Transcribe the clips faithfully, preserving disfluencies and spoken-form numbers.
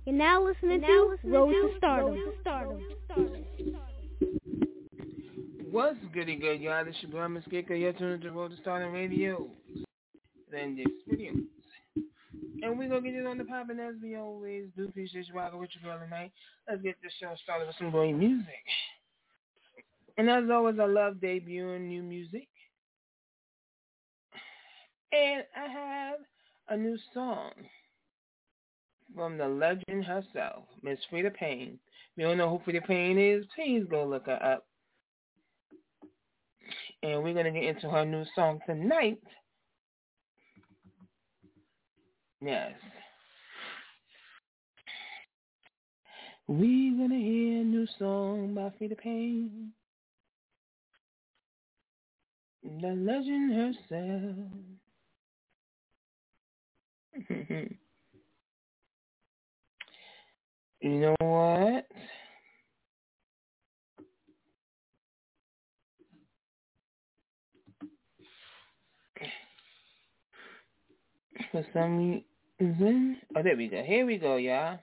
You're now listening now to listening Road to Stardom. Stardom. What's goody good, y'all? This is your boy, Miss Gecko. You're tuning to Road to Stardom Radio. Then the experience. And we're going to get it on the poppin' as we always do. Appreciate you rocking with your girl tonight. Let's get this show started with some great music. And as always, I love debuting new music. And I have a new song from the legend herself, Miss Freda Payne. If you don't know who Freda Payne is, please go look her up. And we're going to get into her new song tonight. Yes. We're going to hear a new song by Freda Payne. The legend herself. You know what? For some reason, oh, there we go. Here we go, y'all.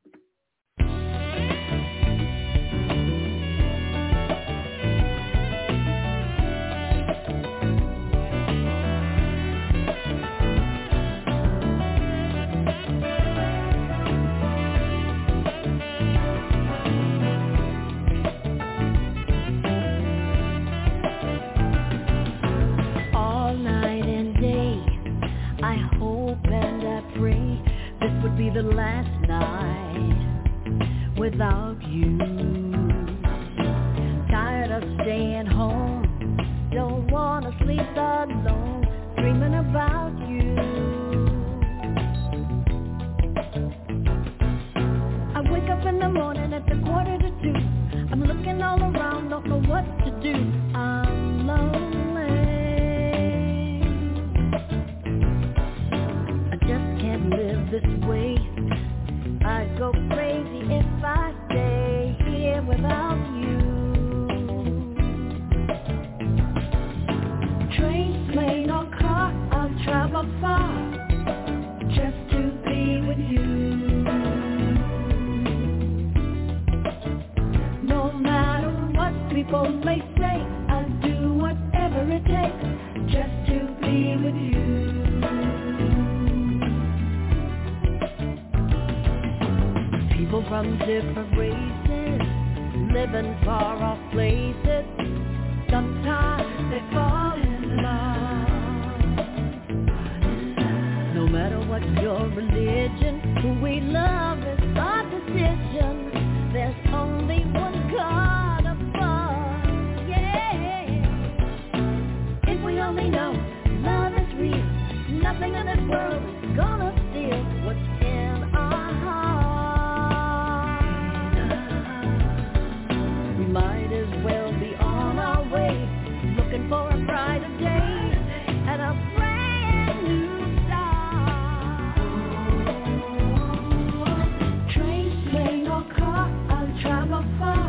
Be the last night without you. Tired of staying home, don't wanna sleep alone, dreaming about you. I wake up in the morning at the quarter to two. I'm looking all around, don't know what to do. I'm lonely. I just can't live this way. I'd go crazy if I stay here without you. Train, plane, or car, I'll travel far just to be with you. No matter what people may say, I'll do whatever it takes just to be with you. From different races, living far off places, sometimes they fall in love. No matter what your religion, who we love is our decision. There's only one God above, yeah. If we only know love is real, nothing in this world is gonna steal what's in our heart. Might as well be on our way, looking for a brighter day and a brand new start. Train, plane, or car, I'll travel far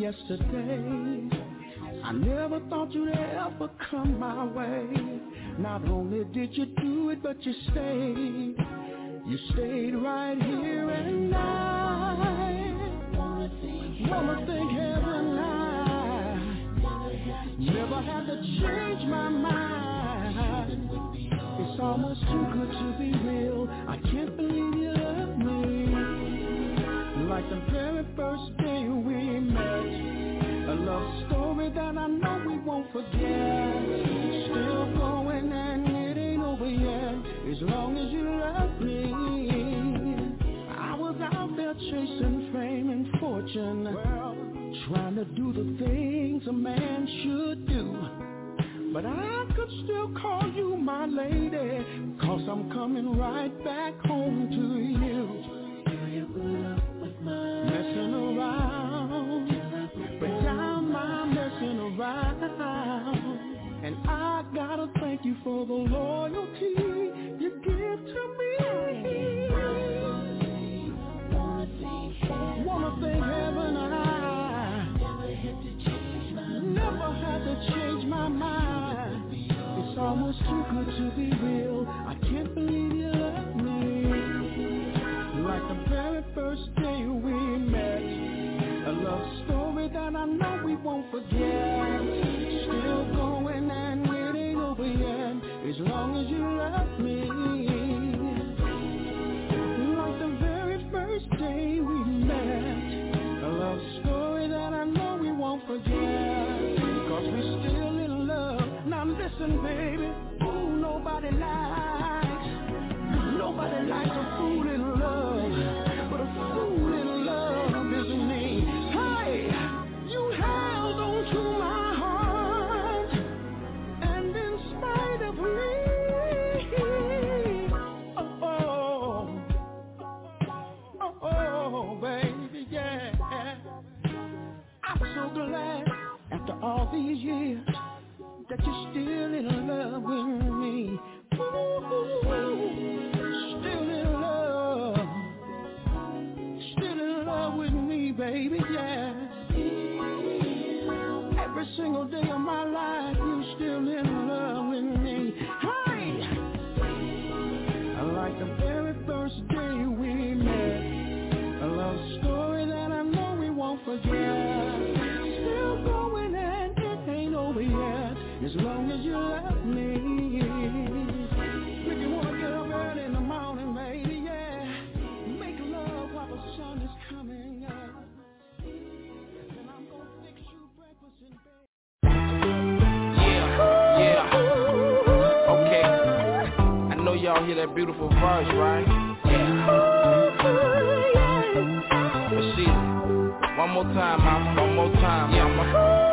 yesterday. I never thought you'd ever come my way. Not only did you do it, but you stayed. You stayed right here, and I wanna thank heaven I never had to change my mind. It's almost too good to be real. I can't believe you love me like the very first day we met. A love story that I know we won't forget. Still going and it ain't over yet. As long as you love me. I was out there chasing fame and fortune, trying to do the things a man should do. But I could still call you my lady, 'cause I'm coming right back home to you. Messing around, but now I'm messing around. And I gotta thank you for the loyalty you give to me. Wanna thank heaven I never had to change my mind. It's almost too good to be real. I can't believe you love me like the very first day we met. A love story that I know we won't forget. Still going and it ain't over yet. As long as you love me like the very first day we met. A love story that I know we won't forget. 'Cause we still in love. Now listen, baby. Ooh, nobody likes, nobody likes a fool in love, but a fool in love is me. Hey, you held on to my heart, and in spite of me, oh, oh, oh, oh, baby, yeah. I'm so glad after all these years that you're still in love with me. Ooh, still in love, still in love with me, baby, yeah. Every single day of my life, you're still in love with me. Hey, like the very first day we met. A love story that I know we won't forget. Still going and it ain't over yet. As long as you love me. If you wanna get up early in the morning, baby, yeah. Make love while the sun is coming up. And I'm gonna fix you breakfast in bed. Yeah, yeah. Okay. I know y'all hear that beautiful verse, right? Yeah. But see, one more time, mama. One more time, yeah, mama.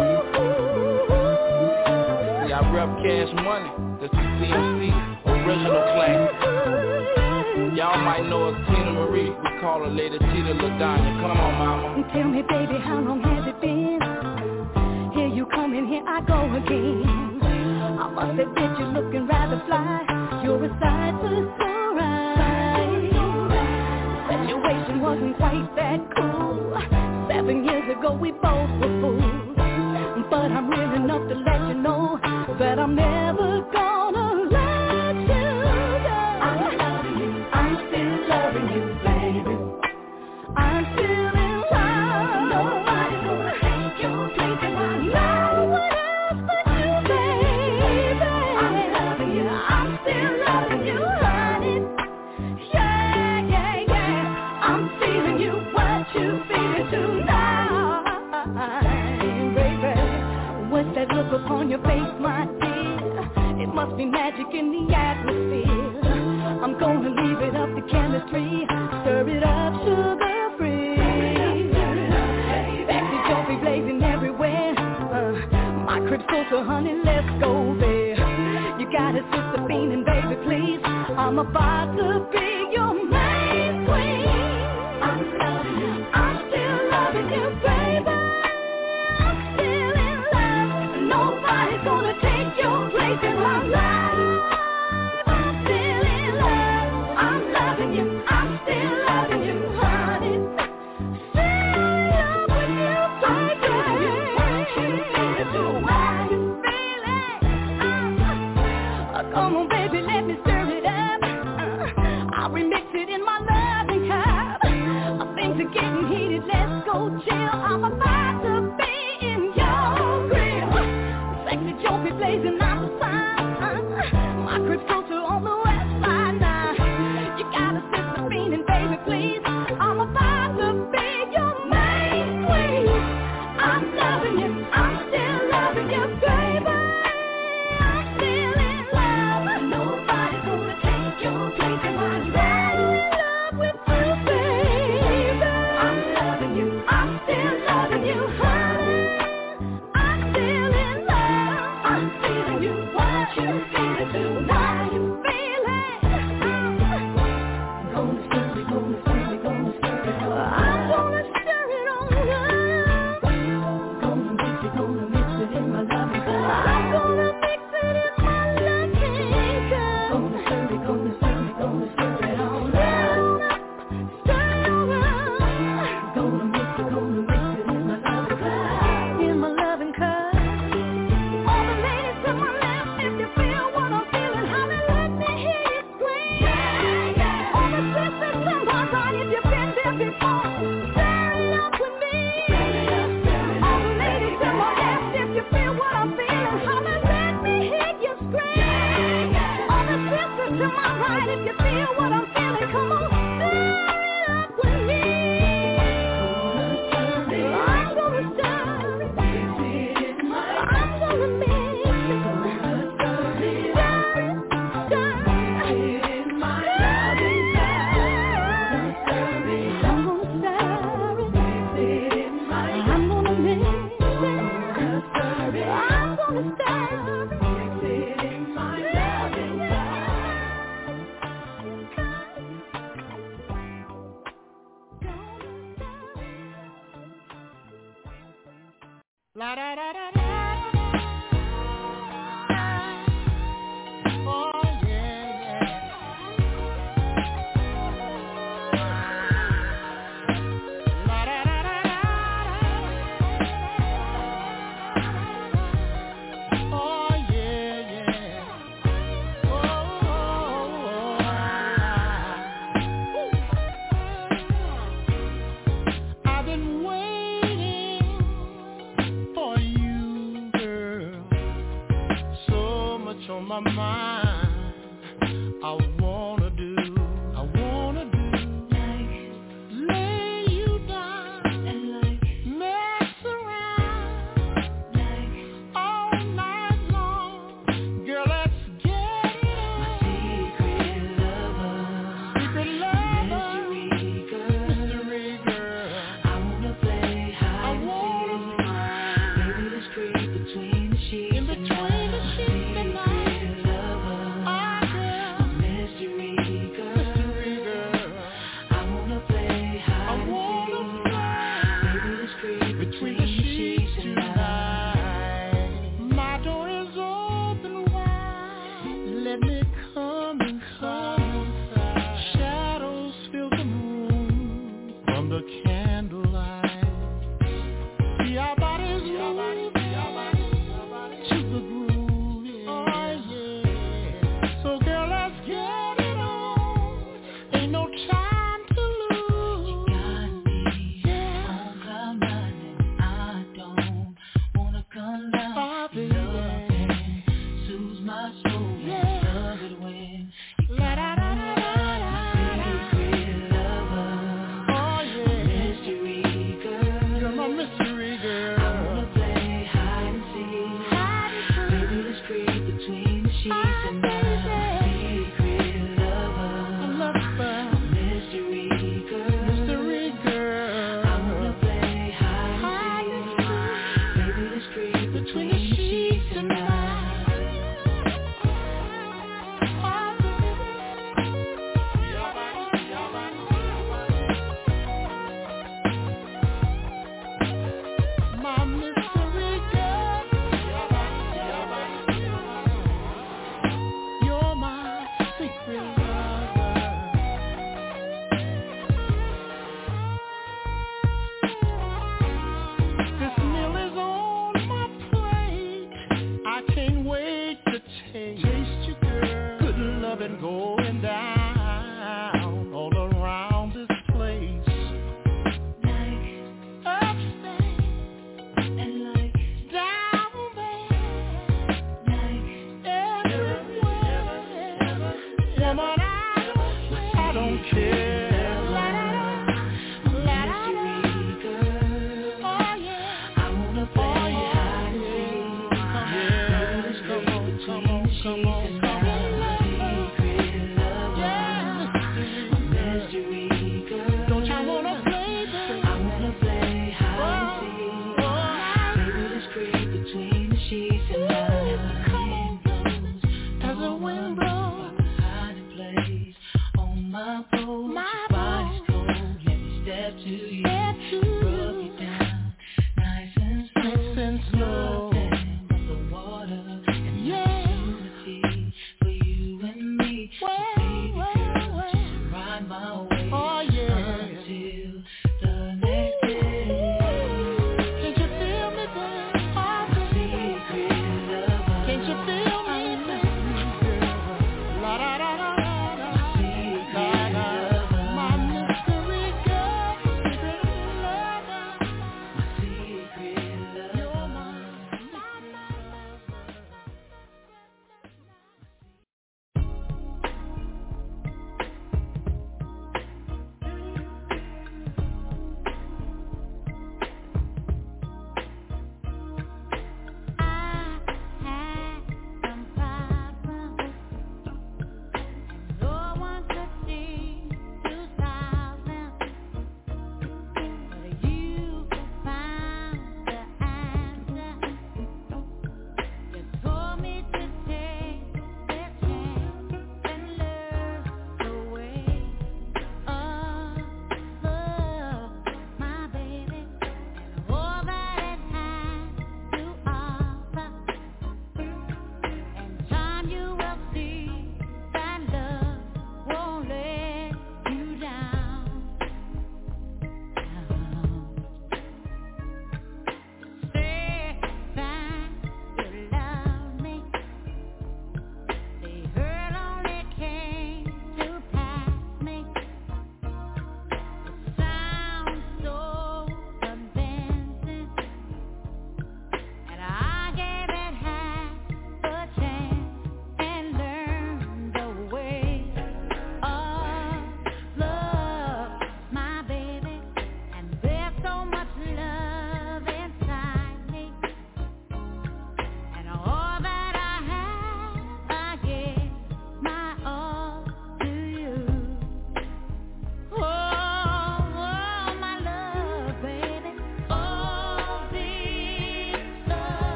I rep Cash Money, that's the C M C original class. Y'all might know us Tina Marie, we call her Lady Tita LaDonna. Come on, mama. Tell me, baby, how long has it been? Here you come and here I go again. I must admit you're looking rather fly. You're a sight to surprise. Situation wasn't quite that cool. Seven years ago we both were fools. But I'm real enough to let you know that I'm never gonna let you go. I'm loving you, I'm still loving you, baby. I'm still in love. Nobody's gonna take your place in my life. No one else but you, baby. I'm loving you, I'm still loving you, honey. Yeah, yeah, yeah. I'm feeling you, what you feeling tonight. What's that look upon your face, my dear? It must be magic in the atmosphere. I'm gonna leave it up to chemistry. Stir it up, sugar free. Back to joy be blazing everywhere. Uh, my crib's closer, honey, let's go there. You got a sister feeling, baby, please. I'm about to be your main queen. I'm loving you, I'm still loving you, baby. Nobody's gonna take your place in my life. I'm still in love. I'm loving you. I'm still loving you, honey. Still in love with you, baby. mix it in my loving cup. Things are getting heated, let's go chill. I'm about to be in your grill. Sexy Joe be blazing out the sign. My crib's closer on the west side now. You gotta sit the fiend, baby, please. I'm about to be your main queen. I'm loving you, I'm still loving you, baby. I'm still in love. Nobody's gonna take your place in my life. In love with you, baby. I'm loving you, I'm still loving you, honey. I'm still in love. I'm feeling you, what you feeling too? What you feeling? Gonna stir it, gonna stir it, gonna stir it on. I'm gonna stir it on love. Gonna mix it, gonna mix it in my loving cup. I'm gonna mix it in my loving cup. Gonna stir it, gonna stir it, gonna stir it on love. Stir it on love. Gonna mix it, gonna mix it in my loving cup. In my loving cup. All the ladies to my left, if you feel what I'm feeling, honey, let me hear you scream. Yeah, yeah. All the sisters to my right, if you've been there before, stir it up with me. All the ladies to my left, if you feel what I'm feeling, honey, let me hear you scream. All the sisters to my right, if you feel what I'm feeling, come on, stir it up with me. I'm gonna stir it. I'm gonna mix it. Stir it, stir it in my loving cup. I'm gonna stir it. I'm gonna mix it. I'm gonna stir it in my loving La da da da da. Oh yeah, yeah. La da da da da. Oh yeah, yeah. Oh, I've been waiting for you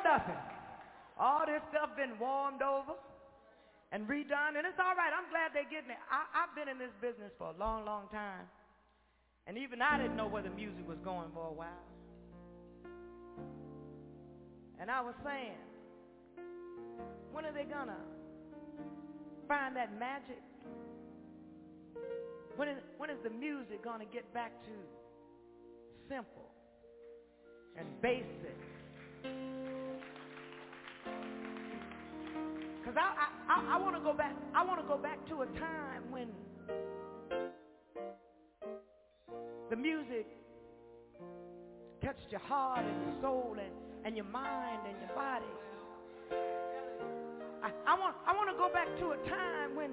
nothing. All this stuff been warmed over and redone, and it's all right. I'm glad they're getting it. I, I've been in this business for a long, long time, and even I didn't know where the music was going for a while. And I was saying, when are they gonna find that magic? When is, when is the music gonna get back to simple and basic? Cause I I, I, I want to go back. I want to go back to a time when the music touched your heart and your soul and, and your mind and your body. I, I want I want to go back to a time when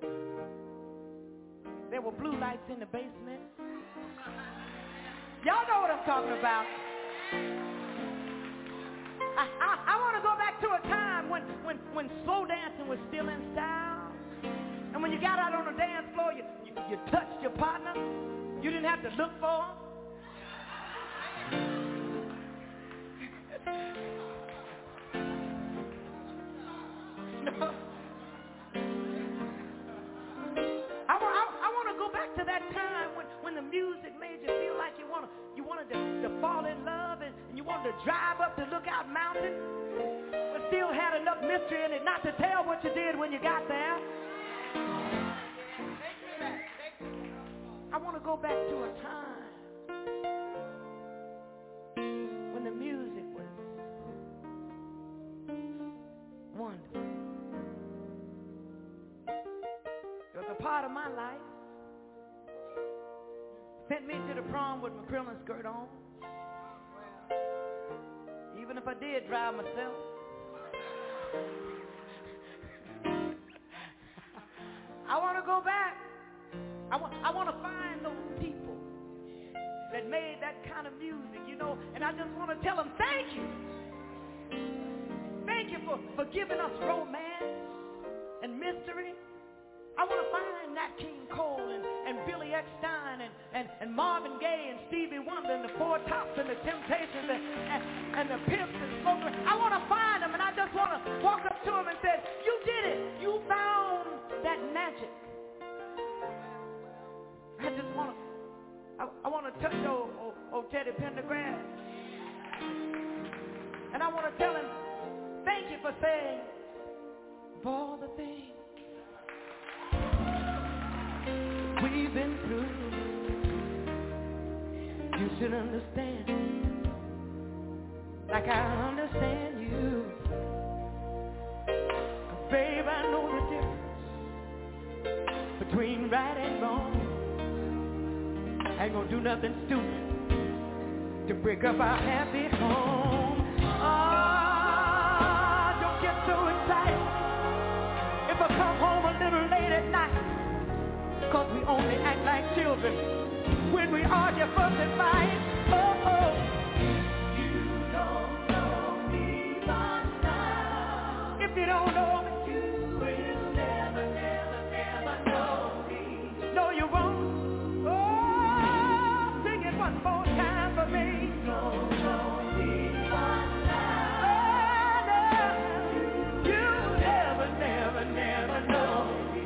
there were blue lights in the basement. Y'all know what I'm talking about. I, I, I want to go back to a time when, when, when slow dancing was still in style. And when you got out on the dance floor, you, you, you touched your partner. You didn't have to look for him. No. I want, I, I want to go back to that time when, when the music made you feel like you want to, you wanted to, to fall in love and, and you wanted to drive up the Lookout Mountain, but still had enough mystery in it not to tell what you did when you got there. I want to go back to a time when the music was wonderful. It was a part of my life. Sent me to the prom with my crinoline skirt on. Even if I did drive myself. I want to go back. I want, I want to find those people that made that kind of music, you know, and I just want to tell them thank you. Thank you for, for giving us romance and mystery. I want to find Nat King Cole and, and Billy Eckstine and, and, and Marvin Gaye and Stevie Wonder and the Four Tops and the Temptations and, and, and the Pimps and Smokers. I want to find them, and I just want to walk up to them and say, you did it. You found that magic. I just want to, I, I want to touch old, old, old Teddy Pendergrass. And I want to tell him, thank you for saying, for all the things we've been through, you should understand, like I understand you. Babe, I know the difference between right and wrong. I ain't gonna do nothing stupid to break up our happy home. Oh, don't get so excited if I come home a little late at night, 'cause we only act like children when we argue, fuss, and fight. Oh, oh. You don't know me by now. If you don't know me, you will never, never, never know me. No, you won't. Oh, sing it one more time for me. You don't know me by now. Oh, no. You never, never, never know me.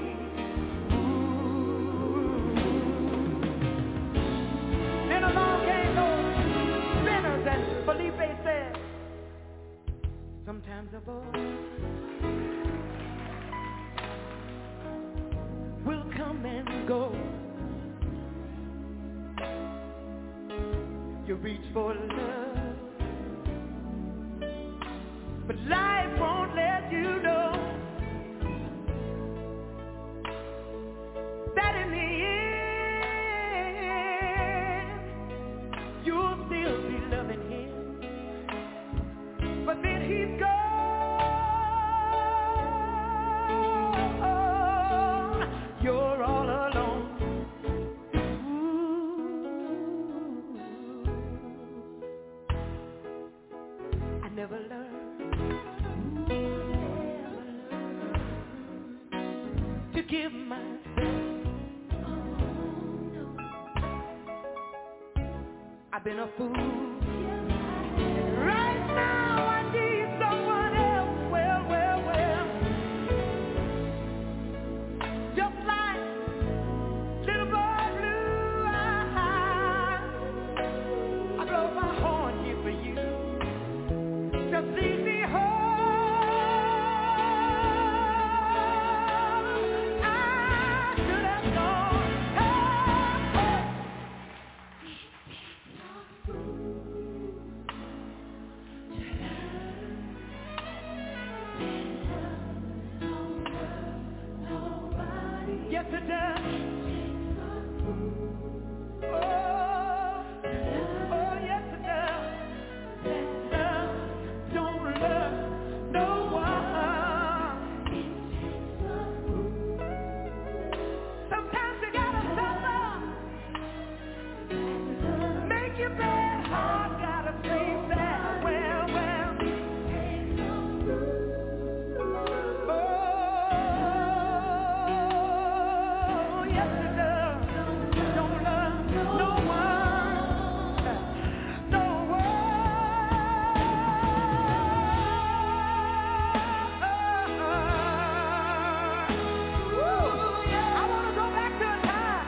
Then along came those sinners, and Felipe said, sometimes a boy will come and go. You reach for love, but life won't let you know that in the end you'll still be loving him. But then he's gone, you're all alone. Ooh, I never learned, never learned to give myself. I've been a fool. Right now I need yes it does. Oh, oh, yes it does. Love don't love no one. Sometimes you gotta suffer, make your bad heart gotta sleep that well, well. Oh, yes it does. Don't love no one, no one. I want to go back to a time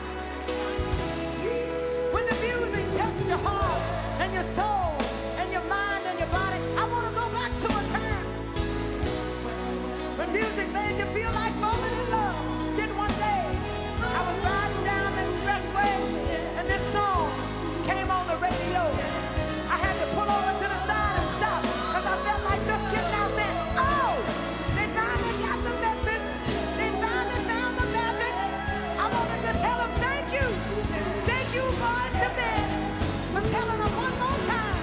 when the music touched your heart and your soul and your mind and your body. I want to go back to a time when music made you feel like falling in love. Then one day, I was riding down the expressway and this song came on the radio. I had to pull over to the side and stop because I felt like just getting out there. Oh, they finally got the message. They finally found the message. I wanted to tell them thank you. Thank you, Lord, to them for telling them one more time.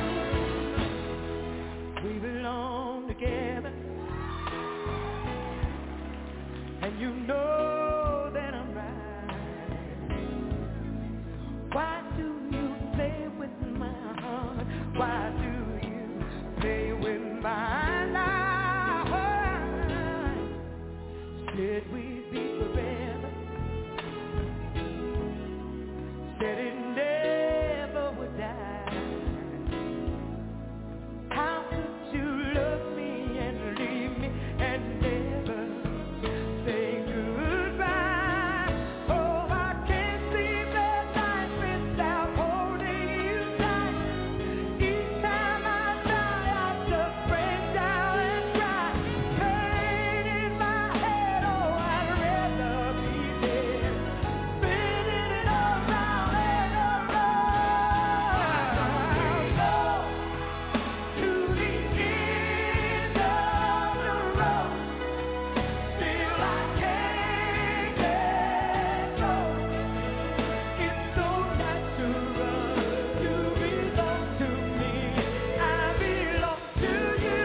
We belong together. And you know that I'm right. Why do you play with my heart? Why do you play with my life? Said we'd be forever. Said it never would die. How could you love me and leave me and never say goodbye? Oh, I can't sleep at night without holding you tight. Each time I try, I just break down and cry. Pain in my head, oh, I'd rather be dead. Spinning it around and around. To the end of the road. Still I can't let go. It's so natural to belong to me. I belong to you.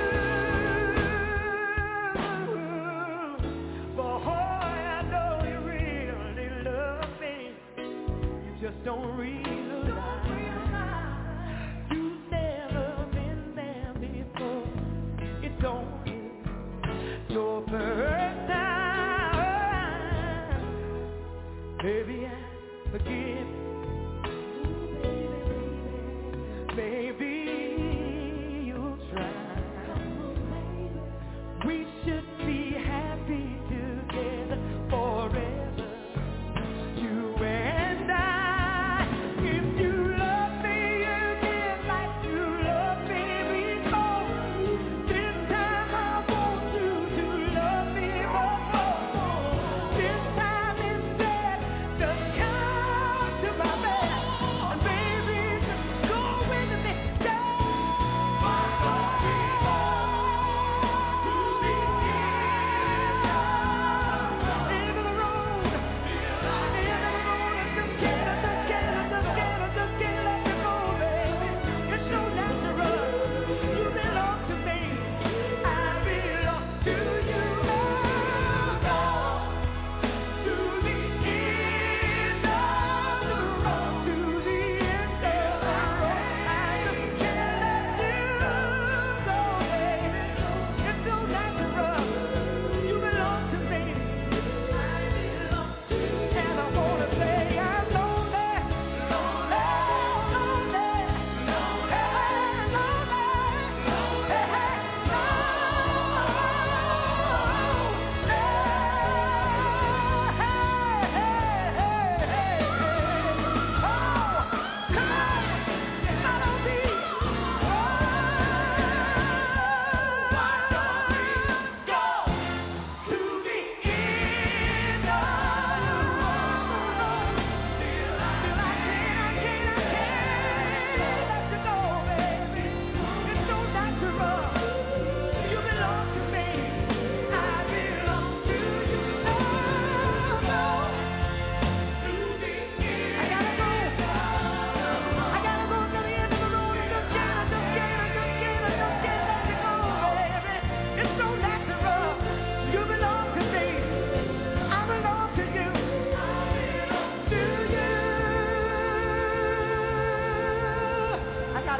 Boy, I know you really love me. You just don't realize you've never been there before. It's only your first time. Maybe I forgive. Maybe you'll try. We should be happy together forever. You and I. If you love me again like you loved me before, this time I want you to love me more. This time instead, just come to my bed and baby, just go with me. Yeah. To the end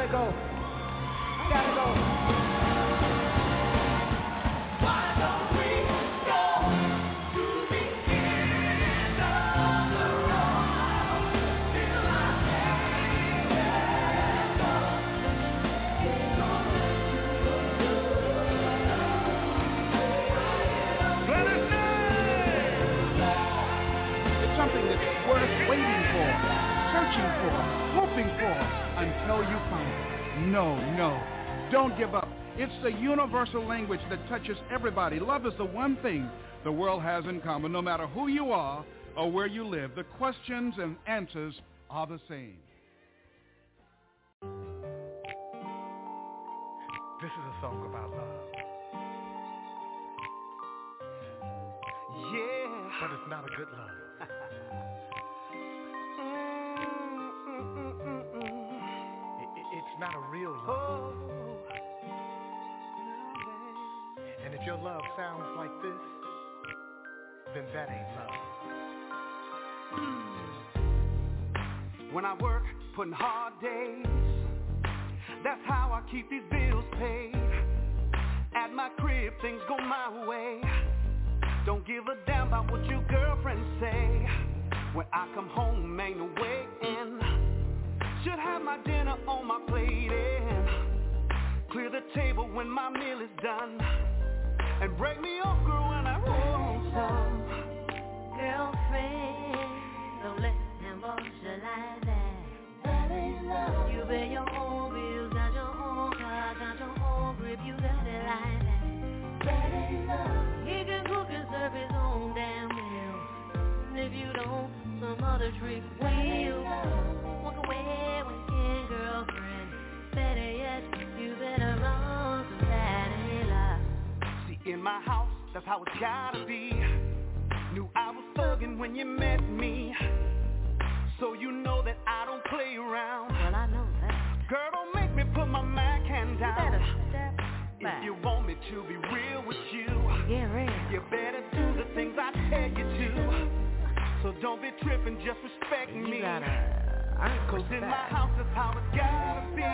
gotta go. I gotta go. Hoping for until you find it. No, no, don't give up. It's the universal language that touches everybody. Love is the one thing the world has in common. No matter who you are or where you live, the questions and answers are the same. This is a song about love. Yeah. But it's not a good love. It's not a real love. And if your love sounds like this, then that ain't love. When I work, putting hard days, that's how I keep these bills paid. At my crib, things go my way. Don't give a damn about what your girlfriends say. When I come home, ain't no waiting. Should have my dinner on my plate and clear the table when my meal is done. And break me off, girl, when I roll some. Girlfriend, don't let him boss you like that. That ain't love. You pay your own bills, got your own car, got your own grip, you got it like that. That ain't love. He can cook and serve his own damn meal. And if you don't, some other trick will. Walk away with your girlfriend. Better yet, you better run, 'cause that ain't love. See, in my house, that's how it's gotta be. Knew I was thugging when you met me. So you know that I don't play around. Well, I know that. Girl, don't make me put my Mac hand down. You better step back. If you want me to be real with you, get real. You better do the things I tell you to. So don't be tripping, just respect you me. Gotta, Cause in my house, that's how it gotta be.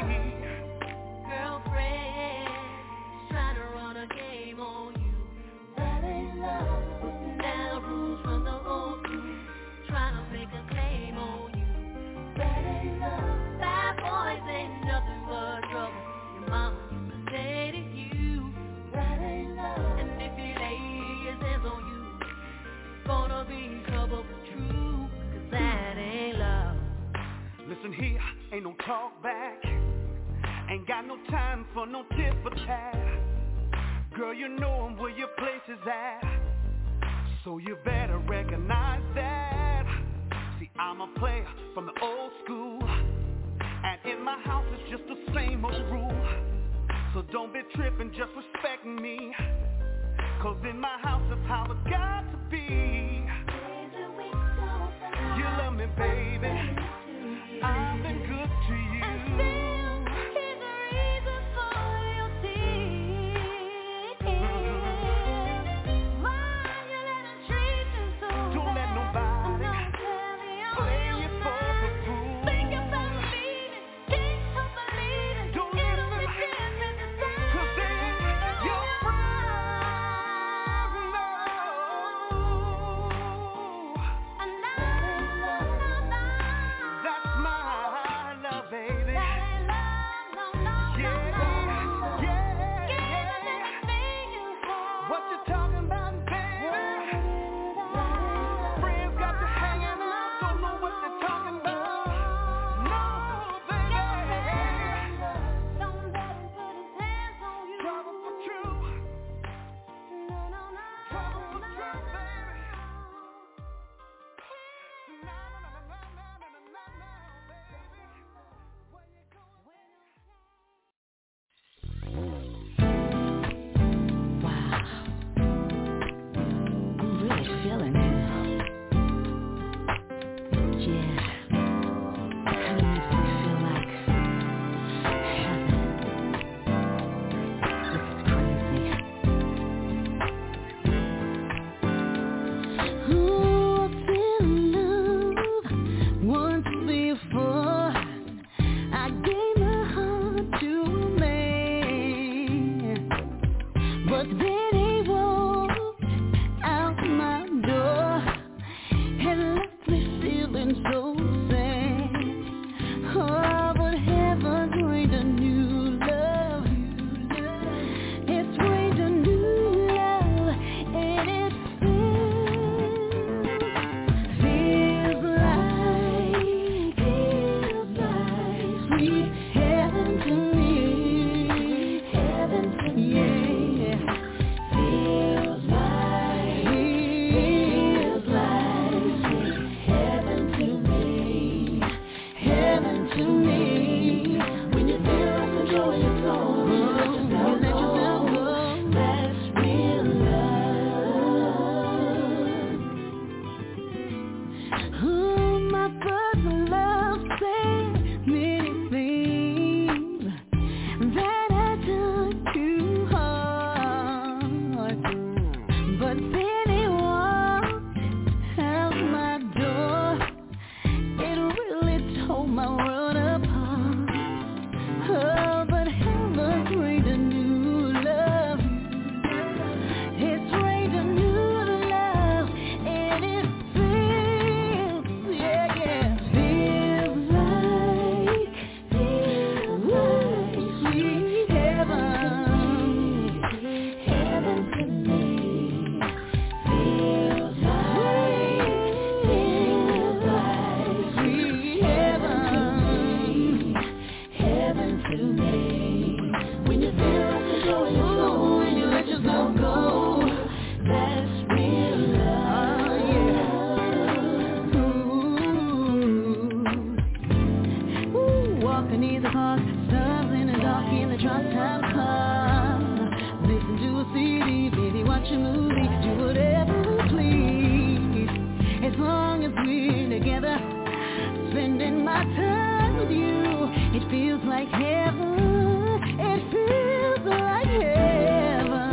Girlfriend, trying to run a game on you. That ain't love. Putting down rules from the old school. Trying to make a claim on you. That ain't love. Bad boys ain't nothing but trouble. Your mama used to say to you. That ain't love. And if he lay his hands on you, it's gonna be trouble for true. 'Cause that ain't love. Listen here, ain't no talk back. Ain't got no time for no tit for tat. Girl, you know where your place is at. So you better recognize that. See, I'm a player from the old school. And in my house it's just the same old rule. So don't be tripping, just respect me. Cause in my house that's how it's got to be. You love me, baby. I've been good to you. And still, here's the reason for your tears. Why you let them treat you so bad? Don't let nobody Don't tell me all play your you for bad. a fool. Think about leaving, can't help believing. Don't It'll be listen. different this time. 'Cause they ain't your friends, no. And now, now, now, watch a movie, do whatever we please. As long as we're together, spending my time with you, it feels like heaven. It feels like heaven.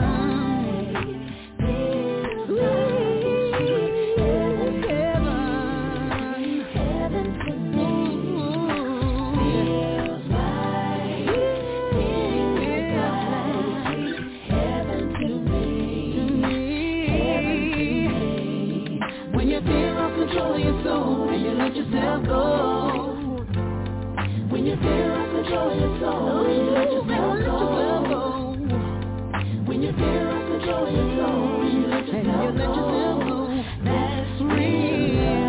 Control your soul and you let yourself go. When you feel like control your soul, you let yourself go. When you feel like control your soul, you let yourself go. That's real.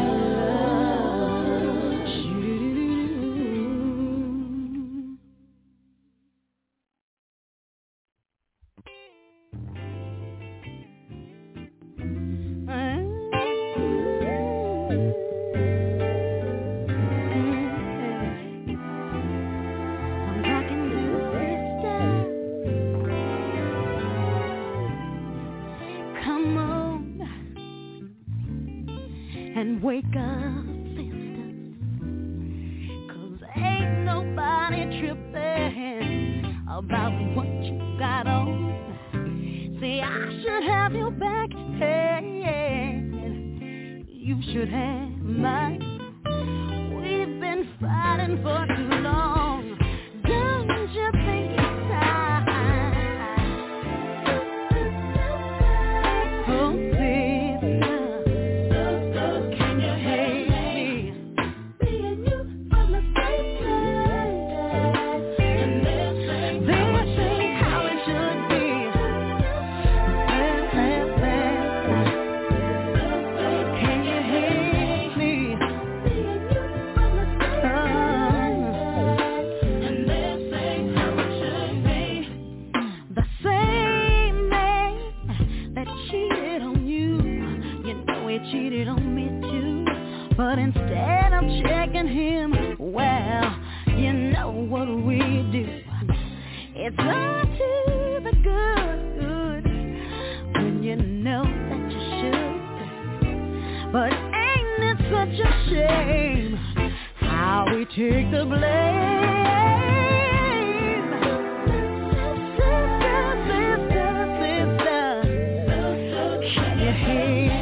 And wake up, sisters, 'cause ain't nobody tripping about what you got on. See, I should have your back, hey, you should have mine. We've been fighting for too long. Don't you think it's time? Oh, cheated on me too, but instead of checking him, well, you know what we do. It's all to the good, good, when you know that you should. But ain't it such a shame how we take the blame? Sister, sister, sister, can you hear?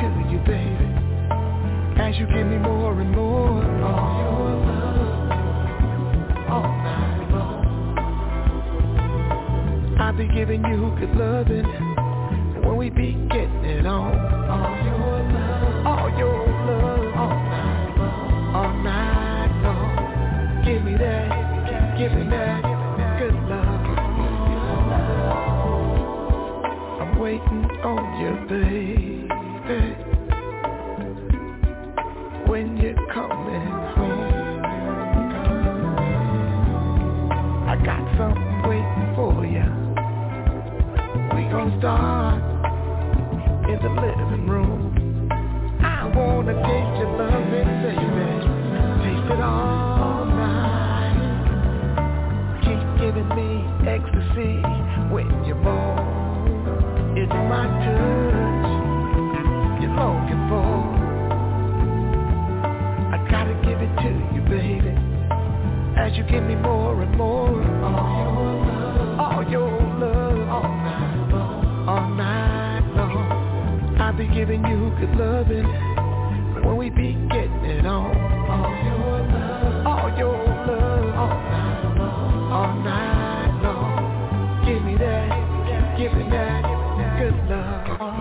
to you, baby, as you give me more and more of your love all night long. I'll be giving you good loving when we be getting it on. All your love, all your love, all night long, all night long. Give me that, give me that good love. I'm waiting on you, baby, when you're coming home. I got something waiting for you. We gon' start in the living room. I wanna taste your loving, baby, taste it all night. Keep giving me ecstasy when you're born. It's my touch you're longing for. I gotta give it to you, baby, as you give me more and more. All your love, all your love, all night long, all night long. I'll be giving you good loving when we be getting it on. All your love, all your love, all night long, all night long. Give me that, give me that good love.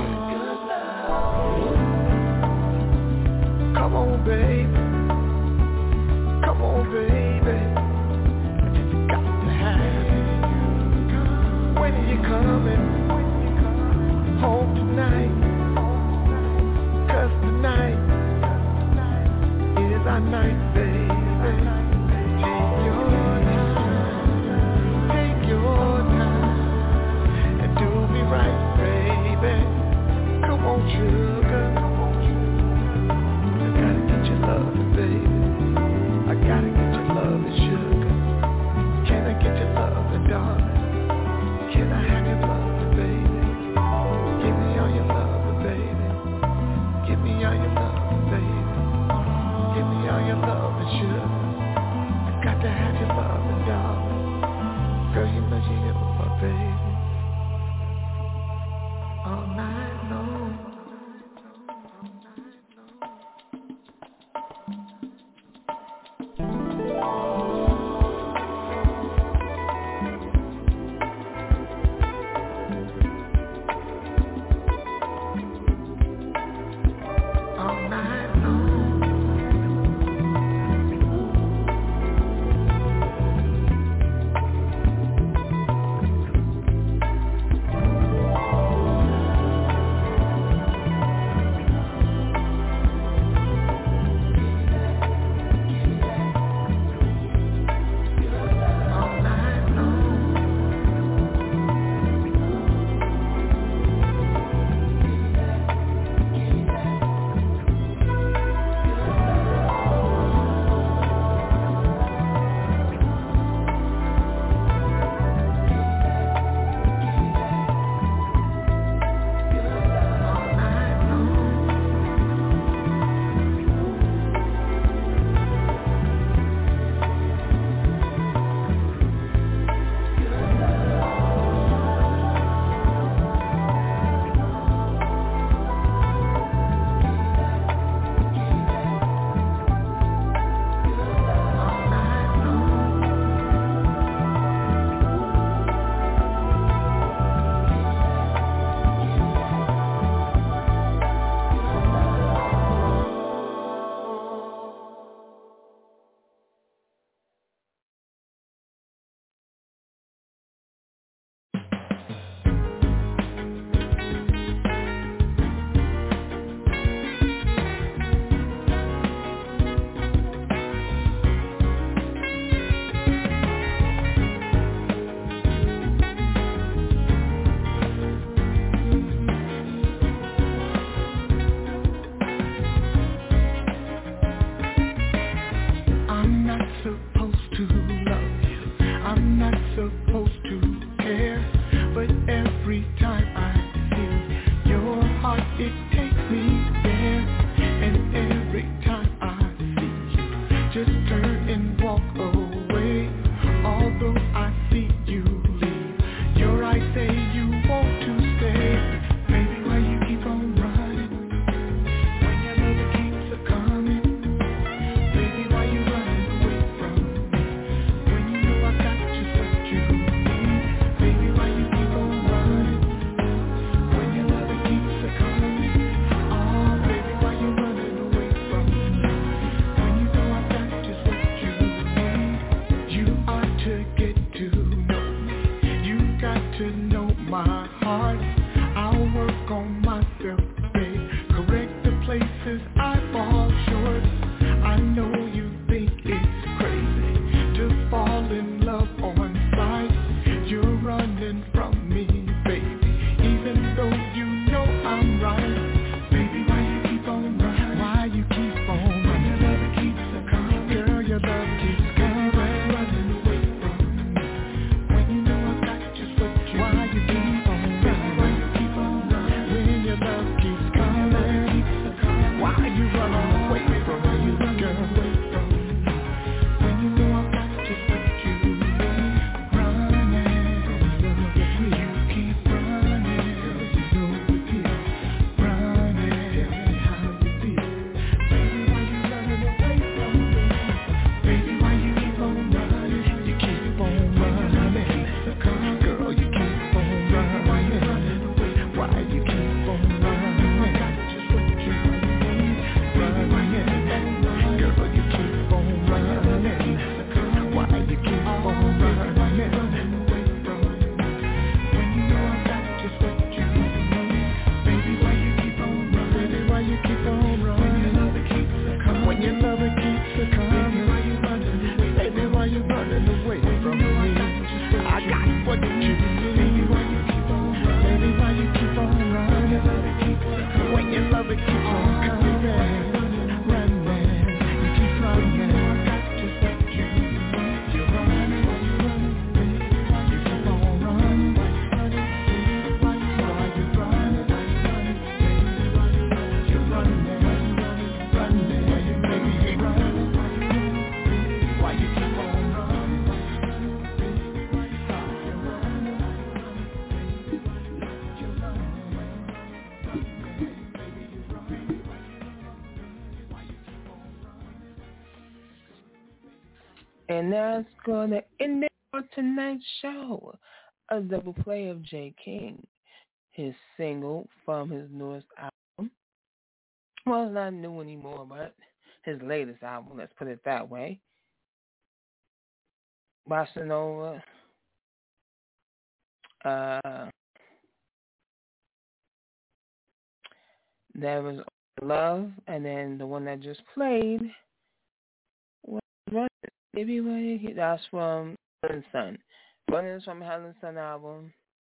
Come on, baby. Come on, baby. I just got to have it. When are you coming home tonight? 'Cause tonight is our night, baby. Take your time, take your time, and do me right, baby. Come on, sugar. I gotta get your love. And that's going to end it for tonight's show. A double play of Jay King, his single from his newest album. Well, it's not new anymore, but his latest album, let's put it that way. Bossa Nova. Uh, there was Love, and then the one that just played was Maybe Running. That's from Helen Sun. Running is from Helen Sun album.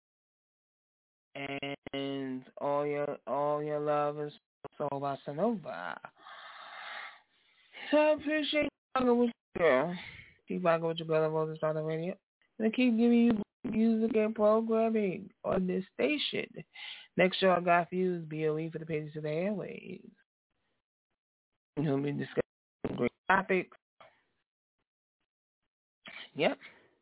And all your all your love is so Bossa Nova. So I appreciate you rocking with your girl. Keep rocking with your girl on Roller Starter Radio. And I keep giving you music and programming on this station. Next show I got for you is B O E for the pages of the airways. And we'll be discussing great topics. Yep.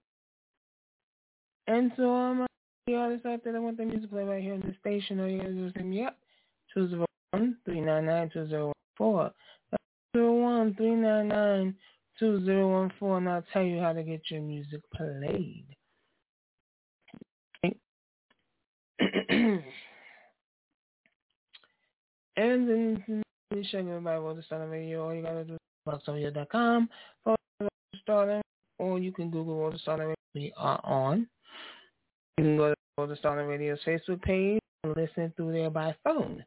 And so I'm um, the artists out there that want their music to play right here on the station. All you gotta do is hit me up. two zero one, three nine nine, two zero one four. That's two zero one, three nine nine, two zero one four, and I'll tell you how to get your music played. Okay. And then you check everybody with the Starter Radio. All you gotta do is box audio dot com for Starter, or you can Google Roller Starter Radio. We are on. You can go to Roller Starter Radio's Facebook page and listen through there by phone.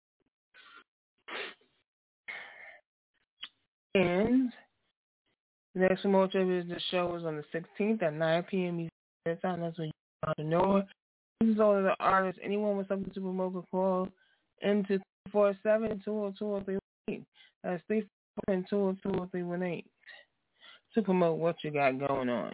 And the next remote trivia is the show is on the sixteenth at nine p.m. Eastern Time. That's when you want to know. This is all of the artists. Anyone with something to promote can call into three four seven, two oh two, oh three one eight. That's three four seven, two oh two, oh three one eight to promote what you got going on.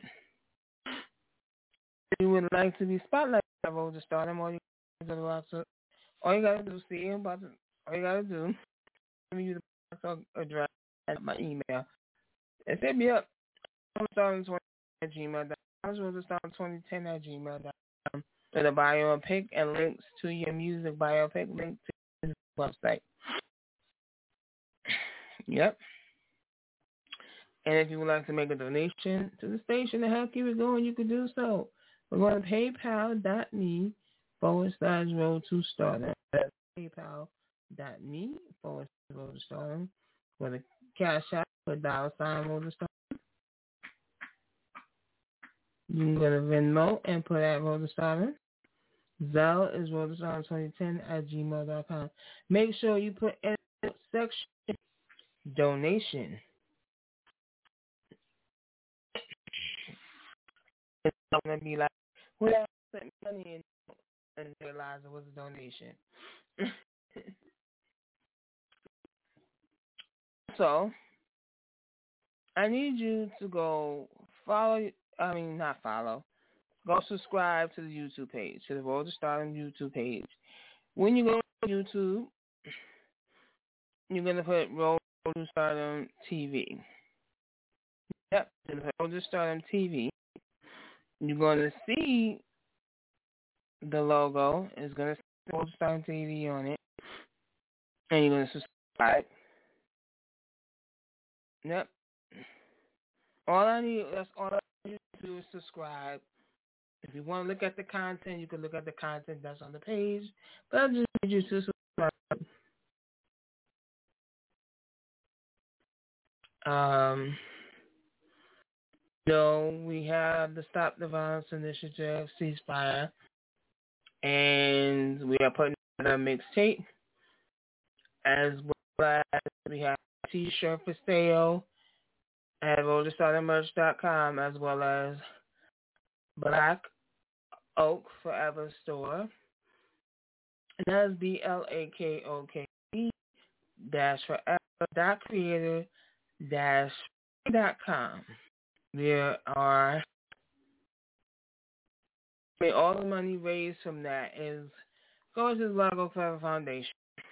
If you would like to be spotlighted by Roller Starter, all you got to all you got to do is see him about to, all you got to do is use the box address at my email. And hit me up. I'm starting twenty at gmail dot com. I'm starting twenty ten at gmail dot com. With a bio pic and links to your music bio pic, link to his website. Yep. And if you would like to make a donation to the station to help keep it going, you can do so. We're going to paypal.me forward slash road to stardom. That's paypal.me forward slash road to stardom. For the cash out for dollar sign road to stardom. You can go to Venmo and put at road to stardom. Zelle is road to stardom twenty ten at gmail dot com. Make sure you put in the section donation. It's not going to be like, well, I sent money in and realize it was a donation. So, I need you to go follow, I mean, not follow, go subscribe to the YouTube page, to the Road to Stardom YouTube page. When you go to YouTube, you're going to put Road to Stardom T V. Yep, Road to Stardom T V. You're going to see the logo. It's going to say Road to Stardom T V on it. And you're going to subscribe. Yep. All I need, that's all I need to do is subscribe. If you want to look at the content, you can look at the content that's on the page. But I just need you to subscribe. Um, you know, we have the Stop the Violence Initiative, Ceasefire, and we are putting out a mixtape, as well as we have a t-shirt for sale at roller starter merch dot com, as well as Black Oak Forever Store. And that's B L A K O K E dash forever dot creator dash dot com. There are, I mean, all the money raised from that is goes to the Black Oak Forever Foundation.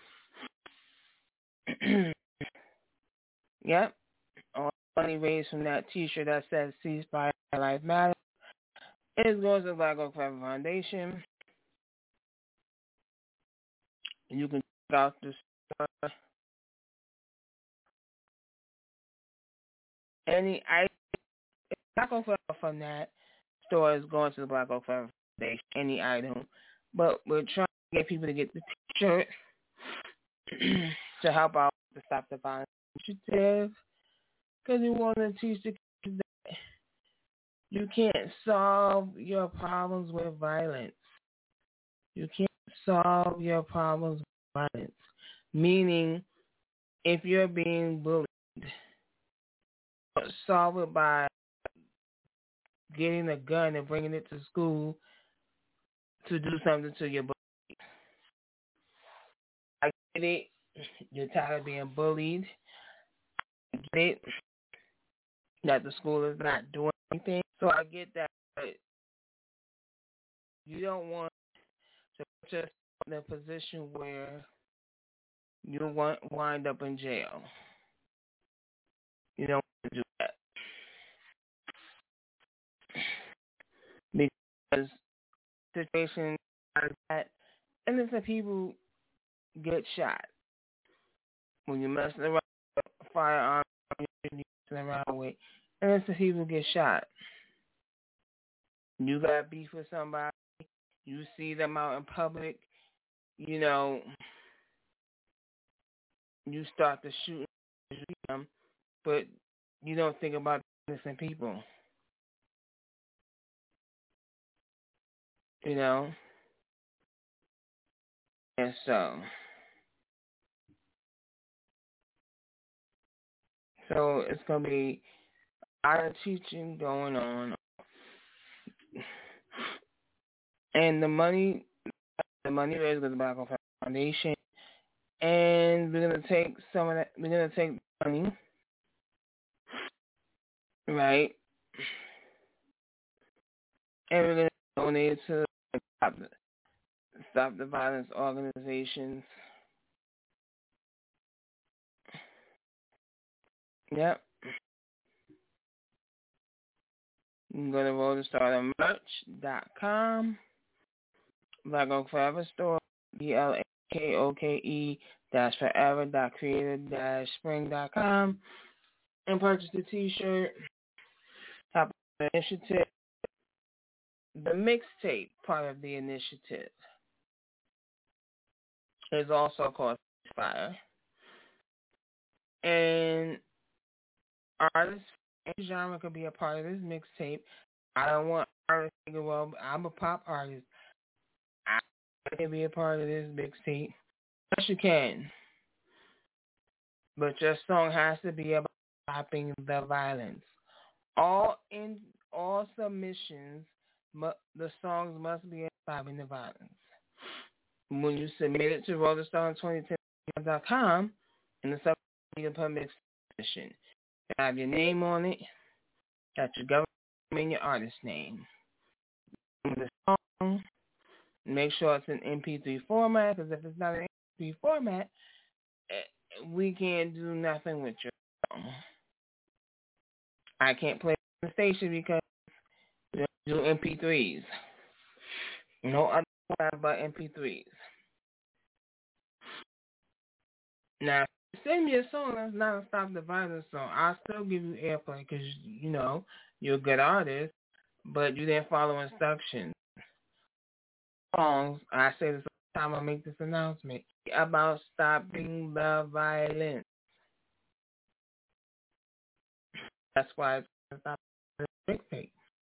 Yep. All the money raised from that t-shirt that says Ceasefire Life Matters is goes to the Black Oak Forever Foundation. You can check out the store. Any item Black Oak Forever from that store is going to the Black Oak Forever Foundation, any item. But we're trying to get people to get the T-shirt to help out the Stop the Violence initiative, because we want to teach the kids that you can't solve your problems with violence. You can't solve your problems with violence. Meaning, if you're being bullied, solve it by getting a gun and bringing it to school to do something to your bully. I get it. You're tired of being bullied. I get it that the school is not doing anything. So I get that. But you don't want to put yourself in a position where you want wind up in jail. You don't want to do that. Because situations like that, innocent people get shot. When you're messing around with a firearm, you're messing around with, innocent people get shot. You got beef with somebody, you see them out in public, you know, you start to shoot them, but you don't think about innocent people. You know? And so, so it's going to be a lot of teaching going on. And the money, the money raised goes back on Foundation. And we're going to take some of that, we're going to take money, right? And we're going to donate it to Stop the, Stop the Violence organizations. Yep. You can go to roller starter merch dot com. Black Oak Forever Store, B L A K O K E dash forever dot creator dash spring dot com, and purchase the t-shirt. Top of the initiative. The mixtape part of the initiative is also called Fire. And artists, any genre could be a part of this mixtape. I don't want artists to go, well, I'm a pop artist. I can be a part of this mixtape. Yes, you can. But your song has to be about stopping the violence. All in all submissions, mu- the songs must be about stopping the violence. When you submit it to roller star twenty ten dot com, in the subject you can put mixed submission. You have your name on it, got your government name and your artist name. The song, make sure it's in M P three format, because if it's not an M P three format, we can't do nothing with your song. I can't play on the station because we do M P threes. No other format but M P threes. Now, send me a song that's not a Stop the Violence song. I'll still give you airplay because, you know, you're a good artist, but you didn't follow instructions. Songs, I say this all the time I make this announcement, about stopping the violence. That's why it's Stop the Mixtape.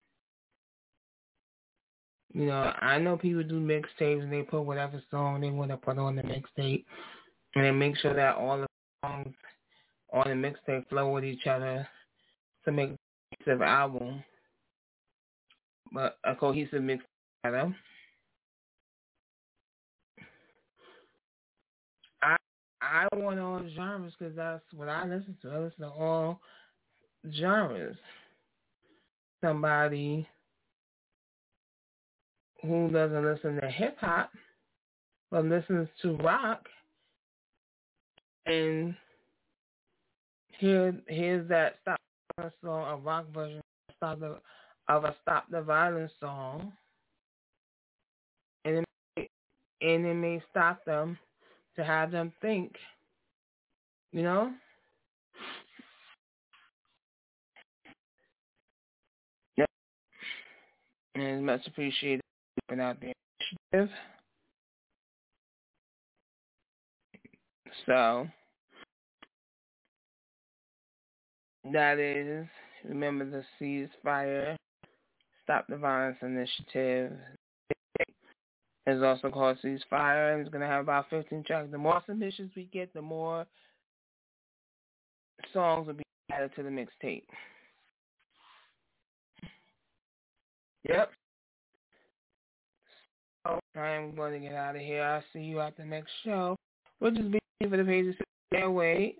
You know, I know people do mixtapes and they put whatever song they want to put on the mixtape, and they make sure that all the songs on the mixtape flow with each other to make a cohesive album, but a cohesive mixtape. I I want all genres because that's what I listen to. I listen to all genres. Somebody who doesn't listen to hip hop but listens to rock, and here here's that Stop the Violence song, a rock version of, the, of a Stop the Violence song, and it may, and it may stop them to have them think, you know. And it's much appreciated for putting out the initiative. So, that is, remember the ceasefire, Stop the Violence Initiative. It's also called Ceasefire, and it's going to have about fifteen tracks. The more submissions we get, the more songs will be added to the mixtape. Yep. So I'm going to get out of here. I'll see you at the next show. We'll just be here for the pages of airways.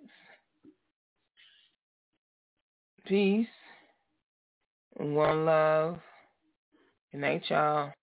Peace. One love. Good night, y'all.